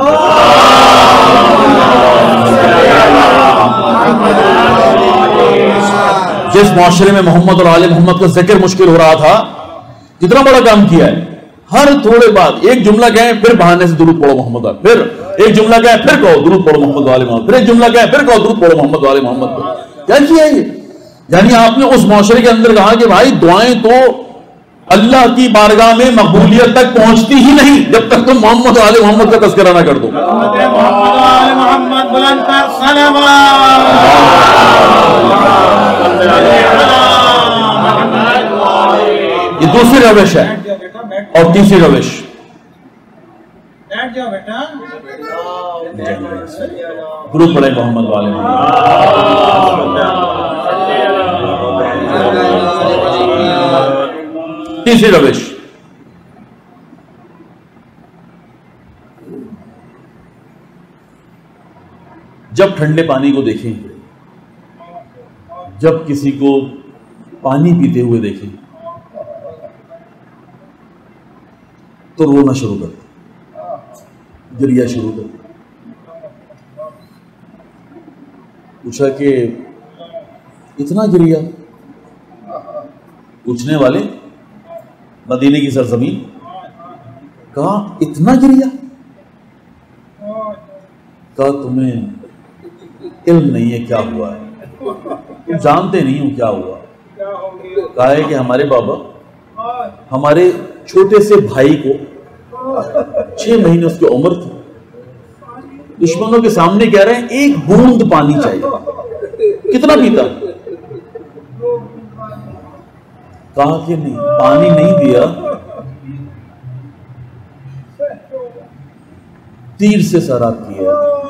جس معاشرے میں محمد اور آل محمد کا ذکر مشکل ہو رہا تھا، کتنا بڑا کام کیا ہے. ہر تھوڑے بعد ایک جملہ کہیں پھر بہانے سے درود پڑھو محمد، پھر ایک جملہ کہیں پھر کہو درود پڑھو محمد و آل محمد، پھر ایک جملہ کہیں پھر کہو درود پڑھو محمد و آل محمد. کیا کیا ہے یہ؟ یعنی آپ نے اس معاشرے کے اندر کہا کہ بھائی دعائیں تو اللہ کی بارگاہ میں مقبولیت تک پہنچتی ہی نہیں جب تک تم محمد و آل محمد کا تذکرہ نہ کر دو. محمد بلند کر صلوات. یہ دوسری روش ہے. اور تیسری روش، درود پڑھیں محمد و آل محمد. تیسری روش، جب ٹھنڈے پانی کو دیکھیں، جب کسی کو پانی پیتے ہوئے دیکھیں تو رونا شروع کر، گریا شروع کر. پوچھا کہ اتنا گریا؟ پوچھنے والے مدینے کی سرزمین، کہا اتنا گریا؟ کہا تمہیں علم نہیں ہے کیا ہوا ہے، تم جانتے نہیں ہو کیا ہوا. کہا ہے کہ ہمارے بابا ہمارے چھوٹے سے بھائی کو 6 مہینے اس کی عمر تھی، دشمنوں کے سامنے کہہ رہے ہیں ایک بوند پانی چاہیے، کتنا پیتا؟ کہا کہ نہیں، پانی نہیں دیا، تیر سے سیراب کیا.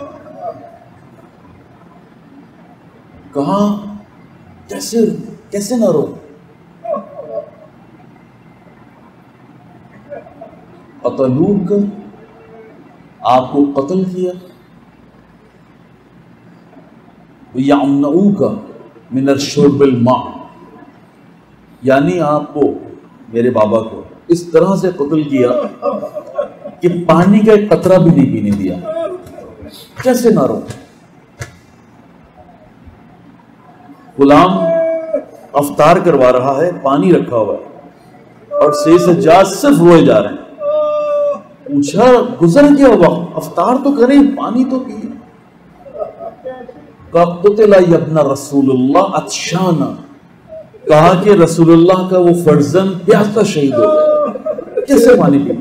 کہا کیسے نہ رو؟ قتلوک، آپ کو قتل کیا، یمنعوک من الشرب الماء، یعنی آپ کو، میرے بابا کو اس طرح سے قتل کیا کہ پانی کا ایک قطرہ بھی نہیں پینے دیا. کیسے نہ رو؟ غلام افطار کروا رہا ہے، پانی رکھا ہوا ہے اور سجاد صرف روئے جا رہے ہیں. پوچھا گزر گیا وقت، افطار تو کریں، پانی تو پیے. کہا قتل ابن رسول اللہ عطشانا، کہا کہ رسول اللہ کا وہ فرزند پیاسا شہید ہو گیا، کیسے پانی پی؟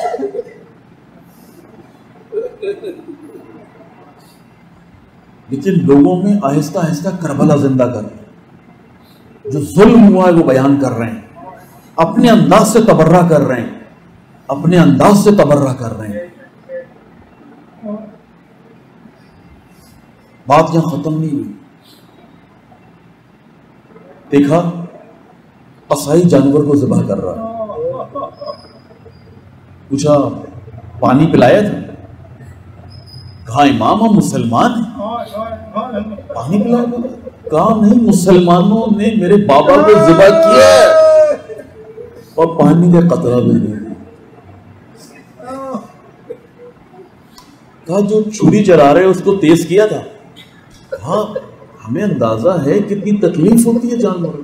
لیکن لوگوں میں آہستہ آہستہ کربلا زندہ کر رہے ہیں، جو ظلم ہوا ہے وہ بیان کر رہے ہیں، اپنے انداز سے تبرہ کر رہے ہیں، اپنے انداز سے تبرہ کر رہے ہیں. بات یہاں ختم نہیں ہوئی. دیکھا قصائی جانور کو ذبح کر رہا. پوچھا پانی پلایا تھا؟ کہا امام ہم مسلمان ہیں، پانی پلایا تھا؟ کہا نہیں، مسلمانوں نے میرے بابا کو ذبح کیا اور پانی کا قطرہ بھی نہیں. کہا جو چھری چلا رہے اس کو تیز کیا تھا؟ کہا ہمیں اندازہ ہے کتنی تکلیف ہوتی ہے جانور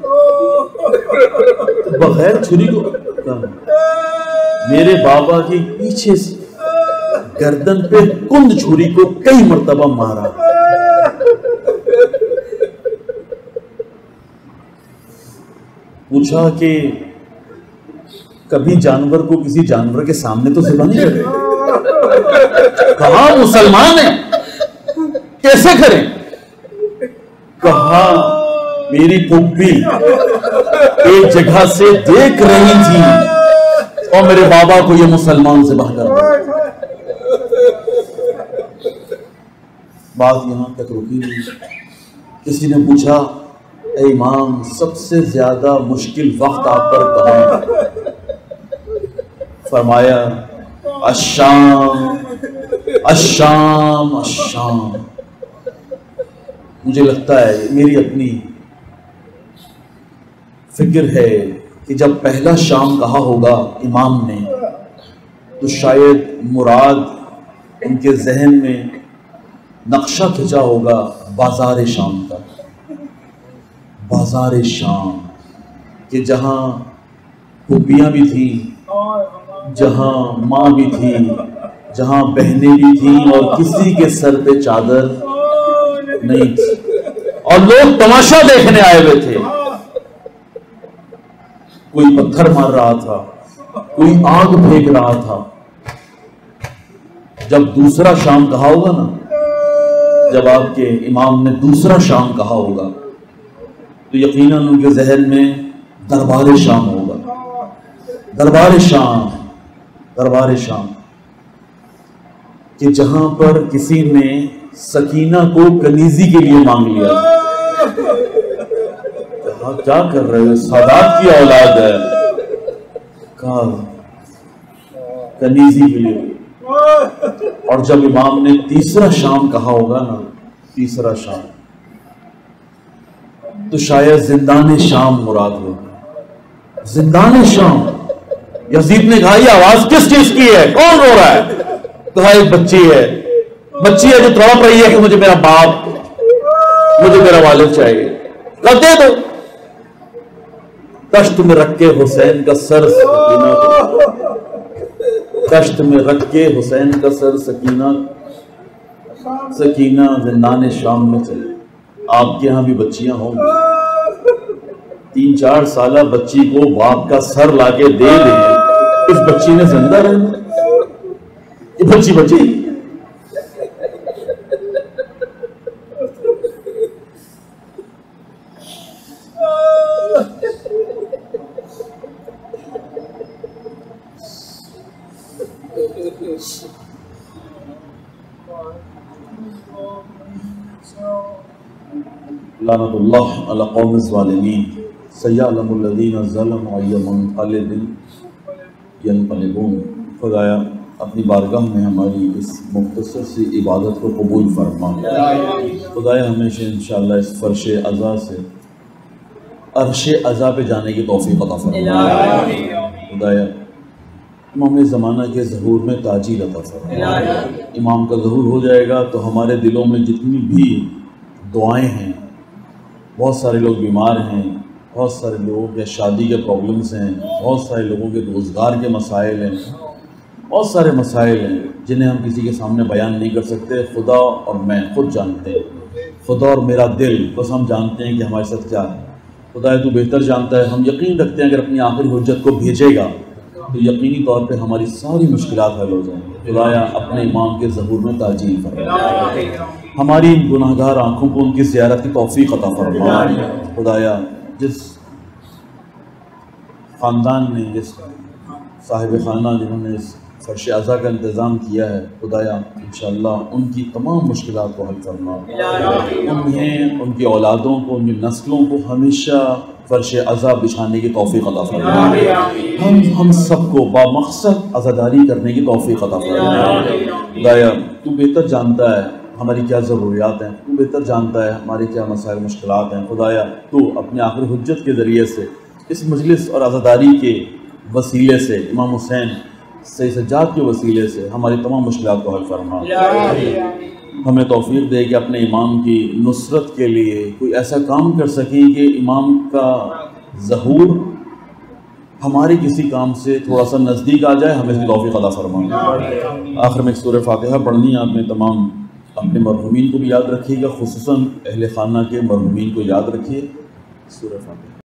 بغیر چھری کو. میرے بابا کے پیچھے سے گردن پہ کند چھری کو کئی مرتبہ مارا. پوچھا کہ کبھی جانور کو کسی جانور کے سامنے تو ذبح نہیں کرے؟ کہا مسلمان ہیں، کیسے کریں؟ کہا میری پھپھی ایک جگہ سے دیکھ رہی تھی اور میرے بابا کو یہ مسلمان ذبح کر دیا. بات یہاں تک رکی نہیں. کسی نے پوچھا اے امام سب سے زیادہ مشکل وقت آپ پر کہاں ہے؟ فرمایا الشام الشام الشام. مجھے لگتا ہے میری اپنی فکر ہے کہ جب پہلا شام کہا ہوگا امام نے تو شاید مراد ان کے ذہن میں نقشہ کھنچا ہوگا بازار شام کا، بازار شام کہ جہاں پھوپھیاں بھی تھیں، جہاں ماں بھی تھی، جہاں بہنیں بھی تھیں، اور کسی کے سر پہ چادر نہیں تھی، اور لوگ تماشا دیکھنے آئے ہوئے تھے۔ کوئی پتھر مار رہا تھا، کوئی آگ پھینک رہا تھا۔ جب دوسرا شام کہا ہوگا نا، جب آپ کے امام نے دوسرا شام کہا ہوگا تو یقیناً ان کے ذہن میں دربار شام ہوگا، دربار شام، دربار شام کہ جہاں پر کسی نے سکینہ کو کنیزی کے لیے مانگ لیا۔ کیا کر رہے ہو؟ سادات کی اولاد ہے، کہا کنیزی کے لیے۔ اور جب امام نے تیسرا شام کہا ہوگا نا، تیسرا شام، تو شاید زندان شام مراد ہوگا، زندان شام۔ یزید نے کہا یہ آواز کس چیز کی ہے؟ کون رو رہا ہے؟ کہا ایک بچی ہے، بچی ہے جو تڑپ رہی ہے کہ مجھے میرا باپ، مجھے میرا والد چاہیے۔ کہا دے دو۔ کشت میں رکھ کے حسین کا سر سکینہ کو، کشت میں رکھ کے حسین کا سر سکینہ، سکینہ زندان شام میں چلے۔ آپ کے ہاں بھی بچیاں ہوں گی، 3-4 سالہ بچی کو باپ کا سر لا کے دے دیں، اس بچی نے زندہ رہنا؟ یہ بچی بچی لعنت اللہ علی قوم الظالمین سیعلم الذین ظلموا ای منقلب ینقلبون۔ خدایا اپنی بارگاہ میں ہماری اس مختصر سی عبادت کو قبول فرما۔ خدایا ہمیشہ انشاءاللہ اس فرش عزا سے عرش عزا پہ جانے کی توفیق عطا فرما۔ خدایا امام زمانہ کے ظہور میں تاجیل عطا فرما۔ امام کا ظہور ہو جائے گا تو ہمارے دلوں میں جتنی بھی دعائیں ہیں، بہت سارے لوگ بیمار ہیں، بہت سارے لوگوں کے شادی کے پرابلمز ہیں، بہت سارے لوگوں کے روزگار کے مسائل ہیں، بہت سارے مسائل ہیں جنہیں ہم کسی کے سامنے بیان نہیں کر سکتے۔ خدا اور میں خود جانتے ہیں، خدا اور میرا دل، بس ہم جانتے ہیں کہ ہمارے ساتھ کیا ہے۔ خدا تو بہتر جانتا ہے۔ ہم یقین رکھتے ہیں اگر اپنی آخری حجت کو بھیجے گا تو یقینی طور پہ ہماری ساری مشکلات حل ہو جائیں گی۔ خدایا اپنے امام کے ظہور میں تاجیل فرما، ہماری گناہ گار آنکھوں کو ان کی زیارت کی توفیق عطا فرما۔ خدایا جس خاندان نے، جس صاحب خانہ جنہوں نے اس فرش عزا کا انتظام کیا ہے، خدایا انشاءاللہ ان کی تمام مشکلات کو حل فرما۔ انہیں، ان کی اولادوں کو، ان کی نسلوں کو ہمیشہ فرش عزا بچھانے کی توفیق عطا فرما۔ ہم سب کو بامقصد عزاداری کرنے کی توفیق عطا فرما۔ خدایا تو بہتر جانتا ہے ہماری کیا ضروریات ہیں، تو بہتر جانتا ہے ہماری کیا مسائل مشکلات ہیں۔ خدایا تو اپنے آخر حجت کے ذریعے سے اس مجلس اور عزاداری کے وسیلے سے، امام حسین سید سجاد کے وسیلے سے ہماری تمام مشکلات کو حل فرما۔ ہمیں توفیق دے کہ اپنے امام کی نصرت کے لیے کوئی ایسا کام کر سکیں کہ امام کا ظہور ہمارے کسی کام سے تھوڑا سا نزدیک آ جائے، ہمیں اس کی توفیق عطا فرما۔ آخر میں ایک سورہ فاتحہ پڑھنی ہے، آپ نے تمام اپنے مرحومین کو بھی یاد رکھیے گا، خصوصاً اہل خانہ کے مرحومین کو یاد رکھیے۔ سورہ فاتحہ۔